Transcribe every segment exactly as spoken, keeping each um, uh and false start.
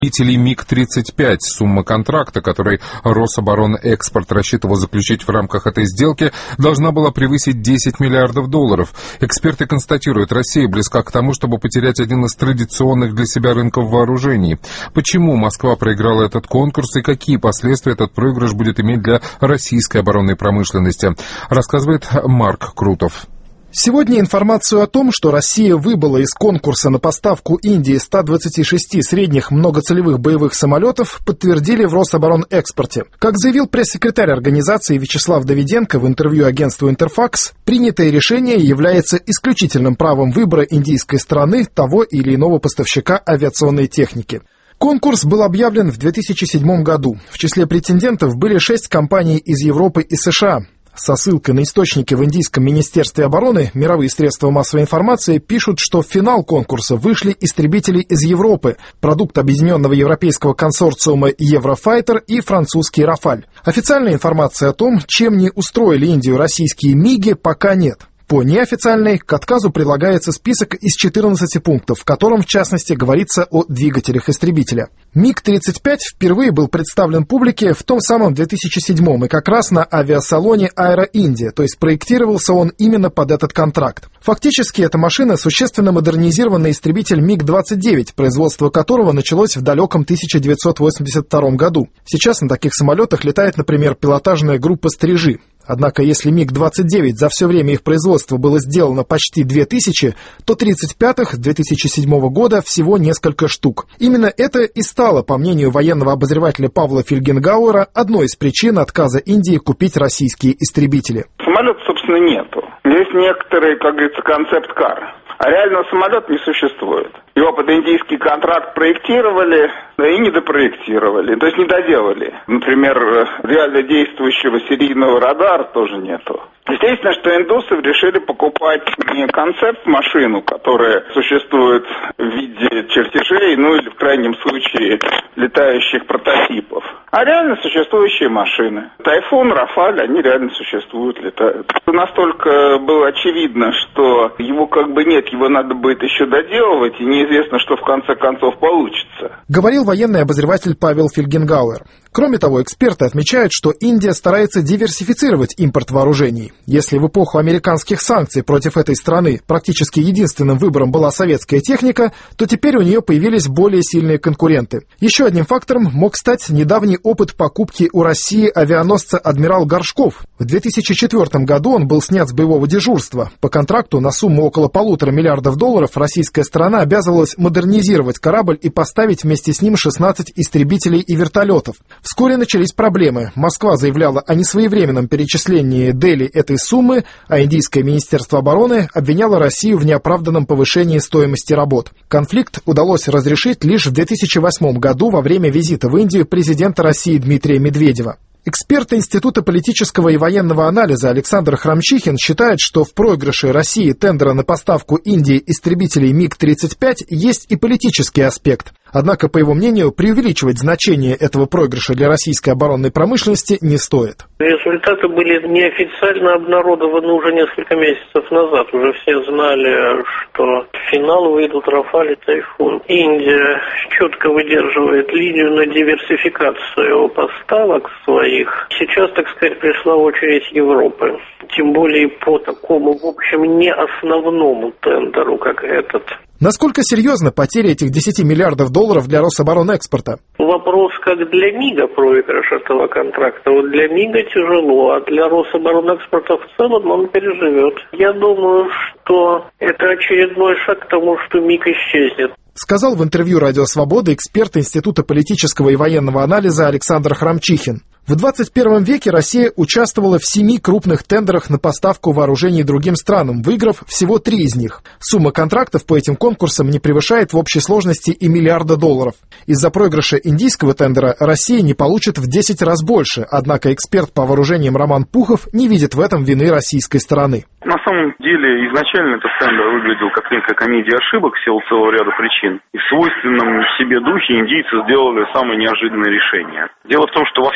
МиГ тридцать пять. Сумма контракта, который Рособоронэкспорт рассчитывал заключить в рамках этой сделки, должна была превысить десять миллиардов долларов. Эксперты констатируют, Россия близка к тому, чтобы потерять один из традиционных для себя рынков вооружений. Почему Москва проиграла этот конкурс и какие последствия этот проигрыш будет иметь для российской оборонной промышленности, рассказывает Марк Крутов. Сегодня информацию о том, что Россия выбыла из конкурса на поставку Индии ста двадцати шести средних многоцелевых боевых самолетов, подтвердили в Рособоронэкспорте. Как заявил пресс-секретарь организации Вячеслав Давиденко в интервью агентству «Интерфакс», принятое решение является исключительным правом выбора индийской страны того или иного поставщика авиационной техники. Конкурс был объявлен в две тысячи седьмом году. В числе претендентов были шесть компаний из Европы и США. Со ссылкой на источники в Индийском министерстве обороны мировые средства массовой информации пишут, что в финал конкурса вышли истребители из Европы, продукт объединенного европейского консорциума Еврофайтер и французский Рафаль. Официальной информации о том, чем не устроили Индию российские МиГи, пока нет. По неофициальной к отказу предлагается список из четырнадцати пунктов, в котором, в частности, говорится о двигателях истребителя. МиГ тридцать пять впервые был представлен публике в том самом две тысячи седьмом и как раз на авиасалоне Аэро Индия, то есть проектировался он именно под этот контракт. Фактически эта машина существенно модернизированный истребитель МиГ двадцать девять, производство которого началось в далеком тысяча девятьсот восемьдесят втором году. Сейчас на таких самолетах летает, например, пилотажная группа «Стрижи». Однако, если МиГ двадцать девять за все время их производства было сделано почти две тысячи, то тридцать пятых две тысячи седьмого года всего несколько штук. Именно это и стало, по мнению военного обозревателя Павла Фельгенгауэра, одной из причин отказа Индии купить российские истребители. Самолета, собственно, нету. Есть некоторый, как говорится, концепт-кар. А реального самолета не существует. Его под индийский контракт проектировали, да и не допроектировали, то есть не доделали. Например, реально действующего серийного радара тоже нету. Естественно, что индусы решили покупать не концепт-машину, которая существует в виде чертежей, ну или в крайнем случае летающих прототипов, а реально существующие машины. Тайфун, Рафаль, они реально существуют, летают. Настолько было очевидно, что его как бы нет, его надо будет еще доделывать, и неизвестно, что в конце концов получится. Говорил военный обозреватель Павел Фельгенгауэр. Кроме того, эксперты отмечают, что Индия старается диверсифицировать импорт вооружений. Если в эпоху американских санкций против этой страны практически единственным выбором была советская техника, то теперь у нее появились более сильные конкуренты. Еще одним фактором мог стать недавний опыт покупки у России авианосца «Адмирал Горшков». В две тысячи четвёртом году он был снят с боевого дежурства. По контракту на сумму около полутора миллиардов долларов российская сторона обязывалась модернизировать корабль и поставить вместе с ним шестнадцать истребителей и вертолетов. Вскоре начались проблемы. Москва заявляла о несвоевременном перечислении Дели этой суммы, а Индийское министерство обороны обвиняло Россию в неоправданном повышении стоимости работ. Конфликт удалось разрешить лишь в две тысячи восьмом году во время визита в Индию президента России Дмитрия Медведева. Эксперт Института политического и военного анализа Александр Храмчихин считает, что в проигрыше России тендера на поставку Индии истребителей МиГ тридцать пять есть и политический аспект. Однако, по его мнению, преувеличивать значение этого проигрыша для российской оборонной промышленности не стоит. Результаты были неофициально обнародованы уже несколько месяцев назад. Уже все знали, что в финал выйдут Рафаль и Тайфун. Индия четко выдерживает линию на диверсификацию поставок своих. Сейчас, так сказать, пришла очередь Европы. Тем более по такому, в общем, не основному тендеру, как этот. Насколько серьезна потеря этих десяти миллиардов долларов для Рособоронэкспорта? Вопрос, как для МиГа проигрыш этого контракта. Вот для МиГа тяжело, а для Рособоронэкспорта в целом он переживет. Я думаю, что это очередной шаг к тому, что МиГ исчезнет. Сказал в интервью «Радио Свобода» эксперт Института политического и военного анализа Александр Храмчихин. В двадцать первом веке Россия участвовала в семи крупных тендерах на поставку вооружений другим странам, выиграв всего три из них. Сумма контрактов по этим конкурсам не превышает в общей сложности и миллиарда долларов. Из-за проигрыша индийского тендера Россия не получит в десять раз больше, однако эксперт по вооружениям Роман Пухов не видит в этом вины российской стороны. На самом деле, изначально этот тендер выглядел как некая комедия ошибок в силу целого ряда причин. И в свойственном себе духе индийцы сделали самое неожиданное решение. Дело в том, что во всем мире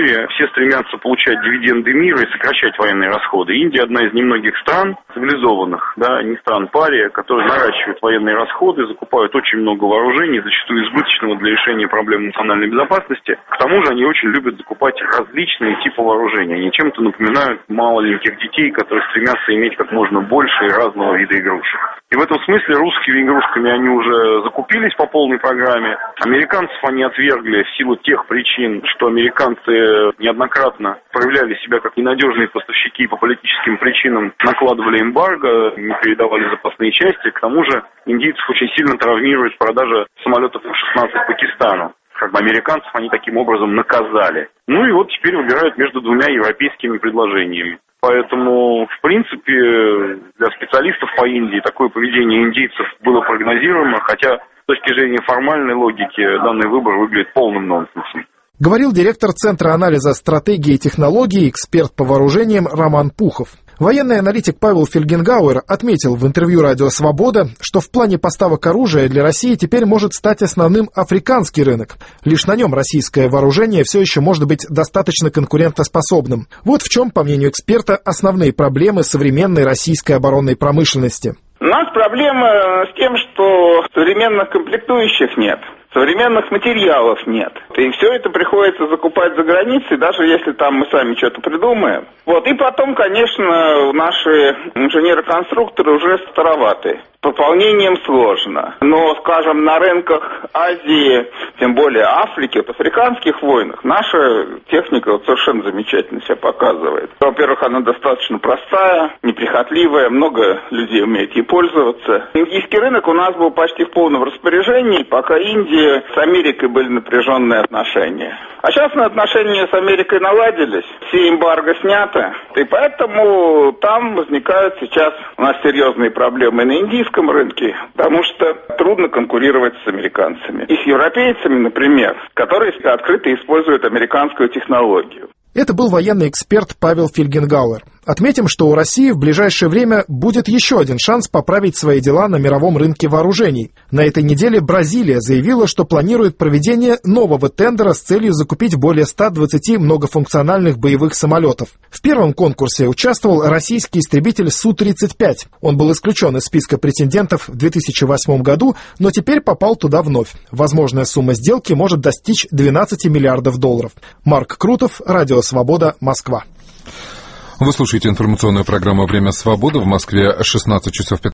мире все стремятся получать дивиденды мира и сокращать военные расходы. Индия одна из немногих стран цивилизованных, да, не стран пария, которые наращивают военные расходы, закупают очень много вооружений, зачастую избыточного для решения проблем национальной безопасности. К тому же они очень любят закупать различные типы вооружений. Они чем-то напоминают маленьких детей, которые стремятся иметь как можно больше и разного вида игрушек. И в этом смысле русскими игрушками они уже закупились по полной программе. Американцев они отвергли в силу тех причин, что американцы неоднократно проявляли себя как ненадежные поставщики по политическим причинам, накладывали эмбарго, не передавали запасные части. К тому же индийцев очень сильно травмирует продажа самолетов эф шестнадцать Пакистану. Как бы американцев они таким образом наказали. Ну и вот теперь выбирают между двумя европейскими предложениями. Поэтому, в принципе, для специалистов по Индии такое поведение индийцев было прогнозируемо, хотя с точки зрения формальной логики данный выбор выглядит полным нонсенсом. Говорил директор Центра анализа стратегии и технологий, эксперт по вооружениям Роман Пухов. Военный аналитик Павел Фельгенгауэр отметил в интервью «Радио Свобода», что в плане поставок оружия для России теперь может стать основным африканский рынок. Лишь на нем российское вооружение все еще может быть достаточно конкурентоспособным. Вот в чем, по мнению эксперта, основные проблемы современной российской оборонной промышленности. У нас проблема с тем, что современных комплектующих нет. Современных материалов нет. И все это приходится закупать за границей, даже если там мы сами что-то придумаем. Вот. И потом, конечно, наши инженеры-конструкторы уже староваты. С пополнением сложно. Но, скажем, на рынках Азии, тем более Африки, в африканских войнах, наша техника вот совершенно замечательно себя показывает. Во-первых, она достаточно простая, неприхотливая, много людей умеет ей пользоваться. Индийский рынок у нас был почти в полном распоряжении, пока Индия с Америкой были напряженные отношения. А сейчас отношения с Америкой наладились, все эмбарго снято, и поэтому там возникают сейчас у нас серьезные проблемы на индийском рынке, потому что трудно конкурировать с американцами. И с европейцами, например, которые открыто используют американскую технологию. Это был военный эксперт Павел Фельгенгауэр. Отметим, что у России в ближайшее время будет еще один шанс поправить свои дела на мировом рынке вооружений. На этой неделе Бразилия заявила, что планирует проведение нового тендера с целью закупить более ста двадцати многофункциональных боевых самолетов. В первом конкурсе участвовал российский истребитель Су тридцать пять. Он был исключен из списка претендентов в две тысячи восьмом году, но теперь попал туда вновь. Возможная сумма сделки может достичь двенадцати миллиардов долларов. Марк Крутов, Радио Свобода, Москва. Вы слушаете информационную программу «Время свободы». В Москве шестнадцать часов пятнадцать